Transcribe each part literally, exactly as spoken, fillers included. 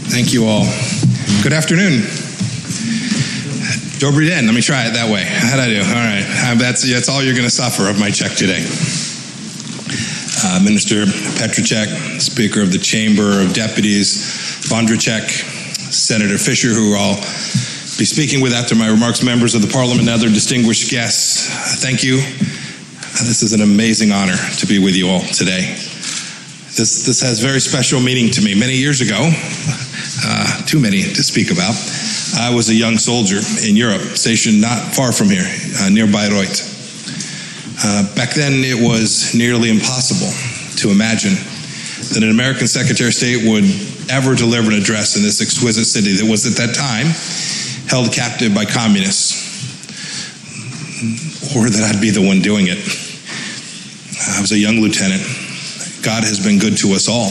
Thank you all. Good afternoon. Dobrý den. Let me try it that way. How'd I do? All right. Uh, that's, that's all you're going to suffer of my check today. Uh, Minister Petracek, Speaker of the Chamber of Deputies, Vondracek, Senator Fisher, who I'll be speaking with after my remarks, members of the Parliament and other distinguished guests, thank you. Uh, this is an amazing honor to be with you all today. This, this has very special meaning to me. Many years ago, uh, too many to speak about, I was a young soldier in Europe, stationed not far from here, uh, near Bayreuth. Uh, back then, it was nearly impossible to imagine that an American Secretary of State would ever deliver an address in this exquisite city that was at that time held captive by communists, or that I'd be the one doing it. I was a young lieutenant. God has been good to us all.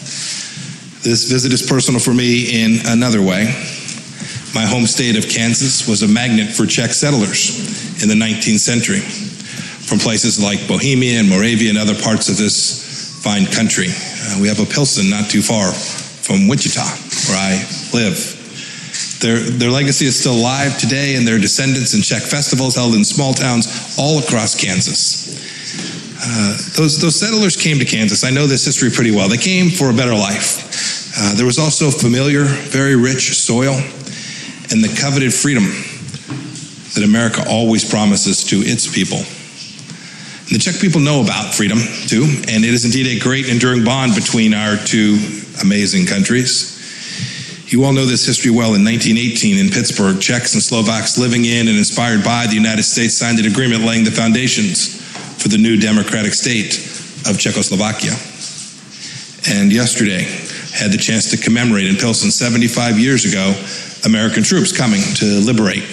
This visit is personal for me in another way. My home state of Kansas was a magnet for Czech settlers in the nineteenth century, from places like Bohemia and Moravia and other parts of this fine country. Uh, we have a Pilsen not too far from Wichita, where I live. Their, their legacy is still alive today, and their descendants in Czech festivals held in small towns all across Kansas. Uh, those, those settlers came to Kansas. I know this history pretty well. They came for a better life. Uh, there was also familiar, very rich soil and the coveted freedom that America always promises to its people. And the Czech people know about freedom, too, and it is indeed a great enduring bond between our two amazing countries. You all know this history well. In nineteen eighteen, in Pittsburgh, Czechs and Slovaks living in and inspired by the United States signed an agreement laying the foundations for the new democratic state of Czechoslovakia. And yesterday, had the chance to commemorate in Pilsen seventy-five years ago, American troops coming to liberate.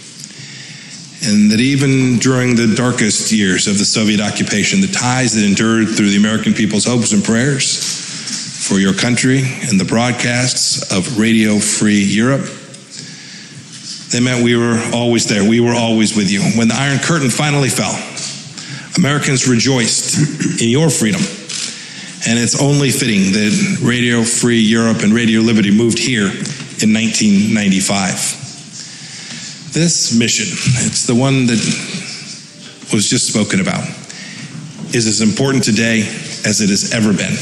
And that even during the darkest years of the Soviet occupation, the ties that endured through the American people's hopes and prayers for your country and the broadcasts of Radio Free Europe, they meant we were always there. We were always with you. When the Iron Curtain finally fell, Americans rejoiced in your freedom. And it's only fitting that Radio Free Europe and Radio Liberty moved here in nineteen ninety-five. This mission, it's the one that was just spoken about, is as important today as it has ever been.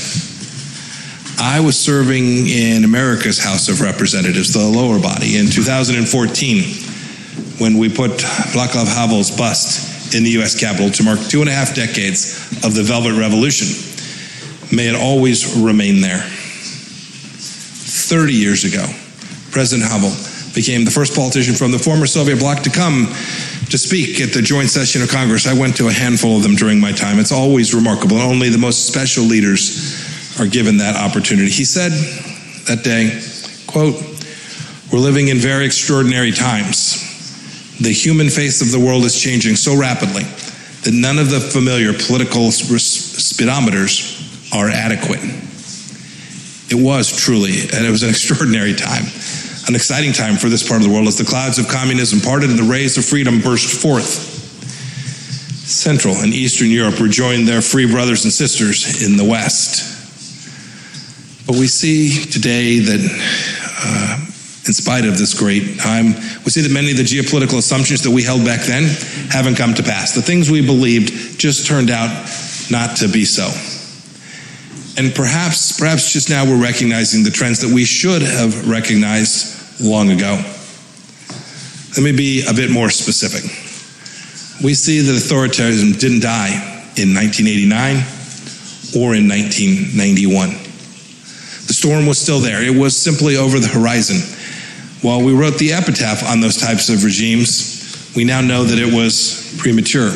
I was serving in America's House of Representatives, the lower body, in two thousand fourteen, when we put Václav Havel's bust in the U S Capitol to mark two and a half decades of the Velvet Revolution. May it always remain there. thirty years ago, President Havel became the first politician from the former Soviet bloc to come to speak at the joint session of Congress. I went to a handful of them during my time. It's always remarkable, and only the most special leaders are given that opportunity. He said that day, quote, "We're living in very extraordinary times. The human face of the world is changing so rapidly that none of the familiar political speedometers are adequate." It was truly, and it was an extraordinary time, an exciting time for this part of the world as the clouds of communism parted and the rays of freedom burst forth. Central and Eastern Europe rejoined their free brothers and sisters in the West. But we see today that uh, in spite of this great time, we see that many of the geopolitical assumptions that we held back then haven't come to pass. The things we believed just turned out not to be so. And perhaps, perhaps just now we're recognizing the trends that we should have recognized long ago. Let me be a bit more specific. We see that authoritarianism didn't die in nineteen eighty-nine or in nineteen ninety-one. The storm was still there. It was simply over the horizon. While we wrote the epitaph on those types of regimes, we now know that it was premature.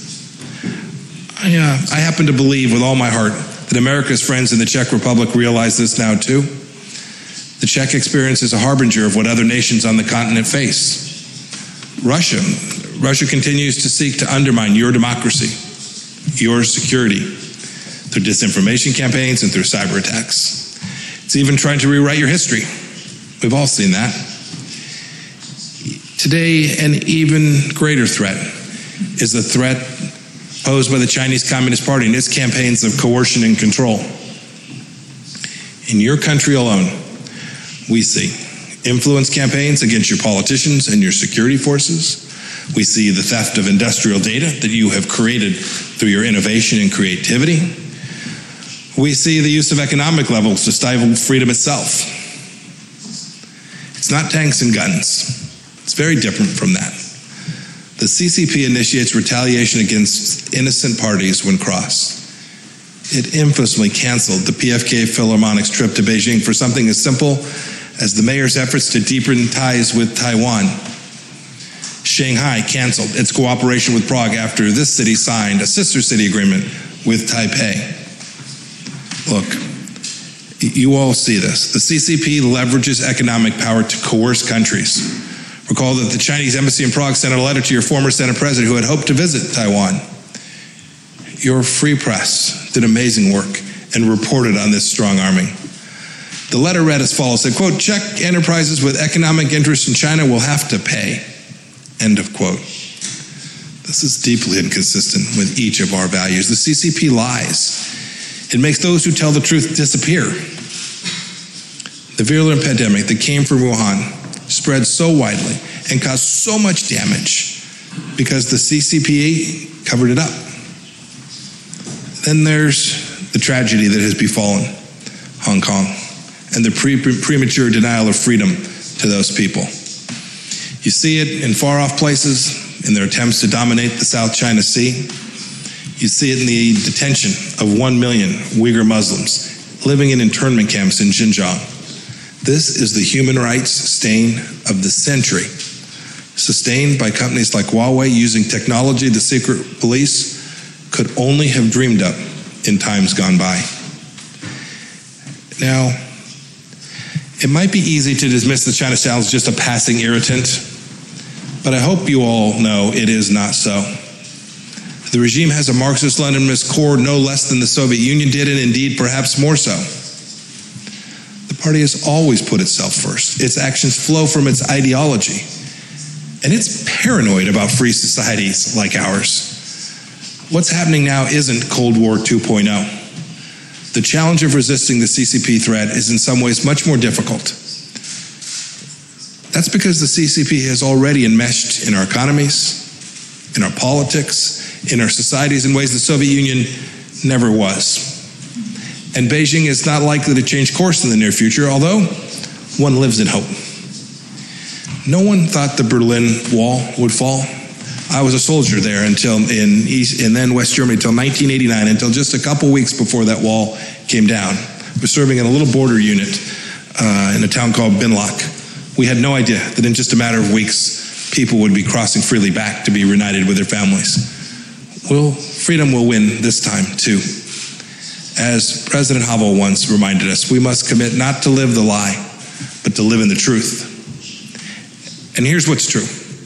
I, uh, I happen to believe with all my heart that America's friends in the Czech Republic realize this now too. The Czech experience is a harbinger of what other nations on the continent face. Russia, Russia continues to seek to undermine your democracy, your security, through disinformation campaigns and through cyber attacks. It's even trying to rewrite your history. We've all seen that. Today, an even greater threat is the threat posed by the Chinese Communist Party and its campaigns of coercion and control. In your country alone, We see influence campaigns against your politicians and your security forces. We see the theft of industrial data that you have created through your innovation and creativity. We see the use of economic levels to stifle freedom itself. It's not tanks and guns. It's very different from that. The C C P initiates retaliation against innocent parties when crossed. It infamously canceled the P F K Philharmonic's trip to Beijing for something as simple as the mayor's efforts to deepen ties with Taiwan. Shanghai canceled its cooperation with Prague after this city signed a sister city agreement with Taipei. Look, you all see this. The C C P leverages economic power to coerce countries. Recall that the Chinese embassy in Prague sent a letter to your former Senate president who had hoped to visit Taiwan. Your free press did amazing work and reported on this strong arming. The letter read as follows, said, quote, Czech enterprises with economic interests in China will have to pay, end of quote. This is deeply inconsistent with each of our values. The C C P lies. It makes those who tell the truth disappear. The virulent pandemic that came from Wuhan spread so widely and caused so much damage because the C C P covered it up. Then there's the tragedy that has befallen Hong Kong and the pre- premature denial of freedom to those people. You see it in far-off places, in their attempts to dominate the South China Sea. You see it in the detention of one million Uyghur Muslims living in internment camps in Xinjiang. This is the human rights stain of the century, sustained by companies like Huawei using technology the secret police could only have dreamed up in times gone by. Now, it might be easy to dismiss the China style as just a passing irritant, but I hope you all know it is not so. The regime has a Marxist-Leninist core no less than the Soviet Union did, and indeed perhaps more so. The party has always put itself first. Its actions flow from its ideology, and it's paranoid about free societies like ours. What's happening now isn't Cold War two point oh. The challenge of resisting the C C P threat is in some ways much more difficult. That's because the C C P has already enmeshed in our economies, in our politics, in our societies in ways the Soviet Union never was. And Beijing is not likely to change course in the near future, although one lives in hope. No one thought the Berlin Wall would fall. I was a soldier there until in East and then West Germany until nineteen eighty-nine, until just a couple weeks before that wall came down. I was serving in a little border unit uh, in a town called Binlach. We had no idea that in just a matter of weeks, people would be crossing freely back to be reunited with their families. Well, freedom will win this time too. As President Havel once reminded us, we must commit not to live the lie, but to live in the truth. And here's what's true.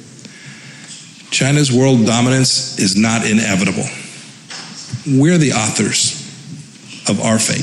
China's world dominance is not inevitable. We're the authors of our fate.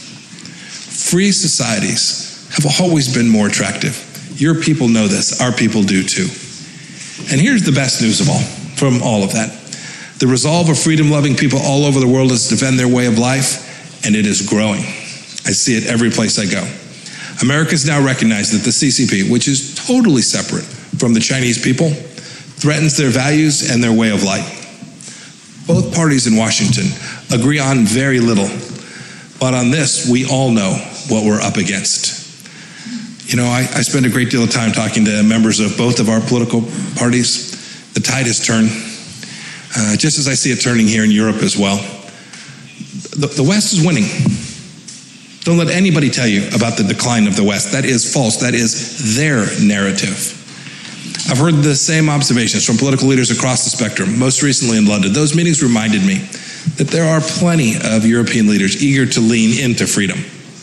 Free societies have always been more attractive. Your people know this. Our people do too. And here's the best news of all, from all of that. The resolve of freedom-loving people all over the world is to defend their way of life, and it is growing. I see it every place I go. Americans now recognize that the C C P, which is totally separate from the Chinese people, threatens their values and their way of life. Both parties in Washington agree on very little, but on this, we all know what we're up against. You know, I, I spend a great deal of time talking to members of both of our political parties. The tide has turned, uh, just as I see it turning here in Europe as well. The, the West is winning. Don't let anybody tell you about the decline of the West. That is false. That is their narrative. I've heard the same observations from political leaders across the spectrum, most recently in London. Those meetings reminded me that there are plenty of European leaders eager to lean into freedom.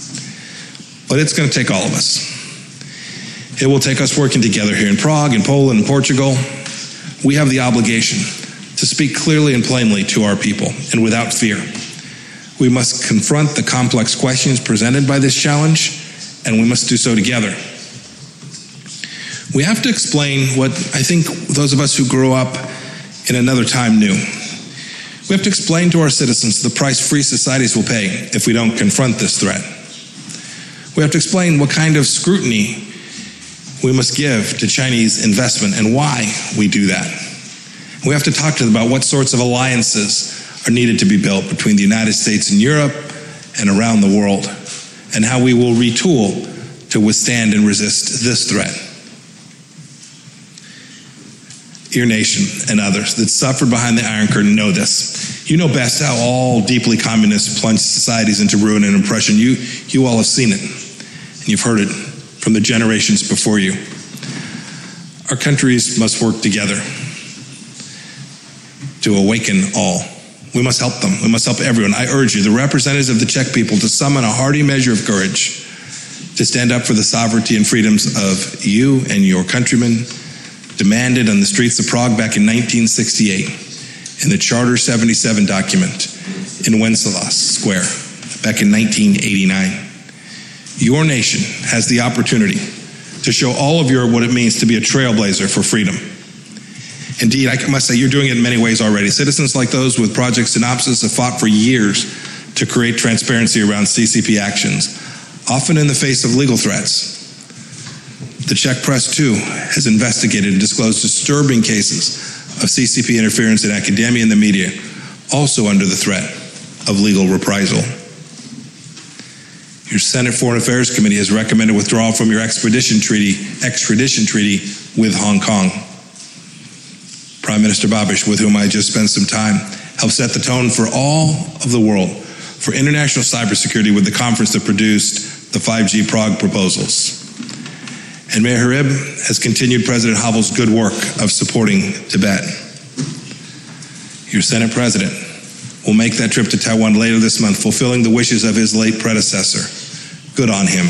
But it's going to take all of us. It will take us working together here in Prague, in Poland, and Portugal. We have the obligation to speak clearly and plainly to our people, and without fear. We must confront the complex questions presented by this challenge, and we must do so together. We have to explain what I think those of us who grew up in another time knew. We have to explain to our citizens the price free societies will pay if we don't confront this threat. We have to explain what kind of scrutiny we must give to Chinese investment and why we do that. We have to talk to them about what sorts of alliances are needed to be built between the United States and Europe and around the world, and how we will retool to withstand and resist this threat. Your nation and others that suffered behind the Iron Curtain know this. You know best how all deeply communist plunged societies into ruin and oppression. You, you all have seen it, and you've heard it from the generations before you. Our countries must work together to awaken all. We must help them. We must help everyone. I urge you, the representatives of the Czech people, to summon a hearty measure of courage to stand up for the sovereignty and freedoms of you and your countrymen, demanded on the streets of Prague back in nineteen sixty-eight in the Charter seventy-seven document in Wenceslas Square back in nineteen eighty-nine. Your nation has the opportunity to show all of Europe what it means to be a trailblazer for freedom. Indeed, I must say, you're doing it in many ways already. Citizens like those with Project Synopsis have fought for years to create transparency around C C P actions, often in the face of legal threats. The Czech press, too, has investigated and disclosed disturbing cases of C C P interference in academia and the media, also under the threat of legal reprisal. Your Senate Foreign Affairs Committee has recommended withdrawal from your extradition treaty, extradition treaty with Hong Kong. Prime Minister Babiš, with whom I just spent some time, helped set the tone for all of the world for international cybersecurity with the conference that produced the five G Prague proposals. And Mayor Harib has continued President Havel's good work of supporting Tibet. Your Senate President will make that trip to Taiwan later this month, fulfilling the wishes of his late predecessor. Good on him.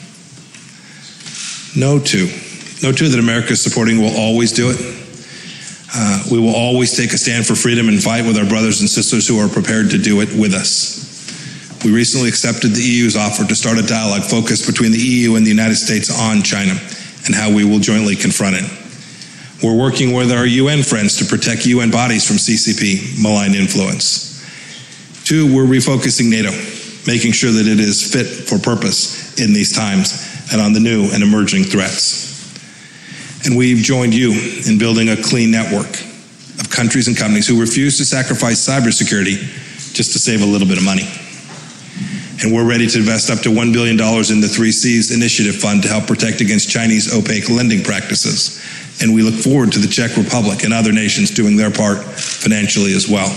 Know too, know too that America is supporting will always do it. Uh, we will always take a stand for freedom and fight with our brothers and sisters who are prepared to do it with us. We recently accepted the E U's offer to start a dialogue focused between the E U and the United States on China and how we will jointly confront it. We're working with our U N friends to protect U N bodies from C C P malign influence. Two, we're refocusing NATO, making sure that it is fit for purpose in these times and on the new and emerging threats. And we've joined you in building a clean network of countries and companies who refuse to sacrifice cybersecurity just to save a little bit of money. And we're ready to invest up to one billion dollars in the Three Cs Initiative Fund to help protect against Chinese opaque lending practices. And we look forward to the Czech Republic and other nations doing their part financially as well.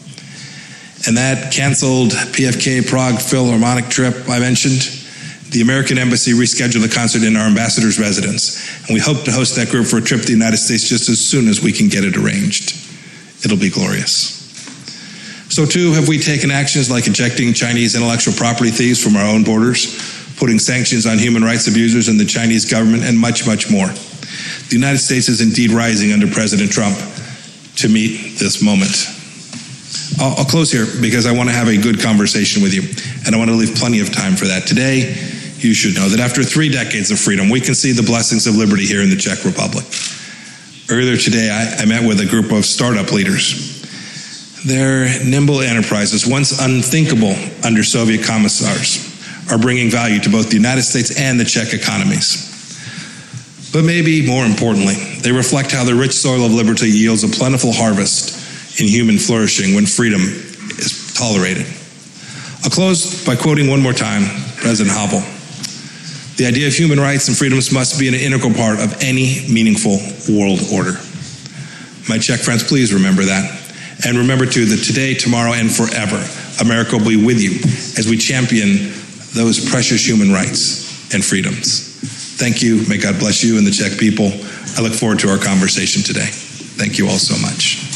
And that canceled P F K Prague Philharmonic trip I mentioned, the American Embassy rescheduled the concert in our ambassador's residence. And we hope to host that group for a trip to the United States just as soon as we can get it arranged. It'll be glorious. So too, have we taken actions like ejecting Chinese intellectual property thieves from our own borders, putting sanctions on human rights abusers and the Chinese government, and much, much more. The United States is indeed rising under President Trump to meet this moment. I'll, I'll close here because I want to have a good conversation with you, and I want to leave plenty of time for that. Today, you should know that after three decades of freedom, we can see the blessings of liberty here in the Czech Republic. Earlier today, I, I met with a group of startup leaders. Their nimble enterprises, once unthinkable under Soviet commissars, are bringing value to both the United States and the Czech economies. But maybe more importantly, they reflect how the rich soil of liberty yields a plentiful harvest in human flourishing when freedom is tolerated. I'll close by quoting one more time President Havel. The idea of human rights and freedoms must be an integral part of any meaningful world order. My Czech friends, please remember that. And remember too that today, tomorrow, and forever, America will be with you as we champion those precious human rights and freedoms. Thank you. May God bless you and the Czech people. I look forward to our conversation today. Thank you all so much.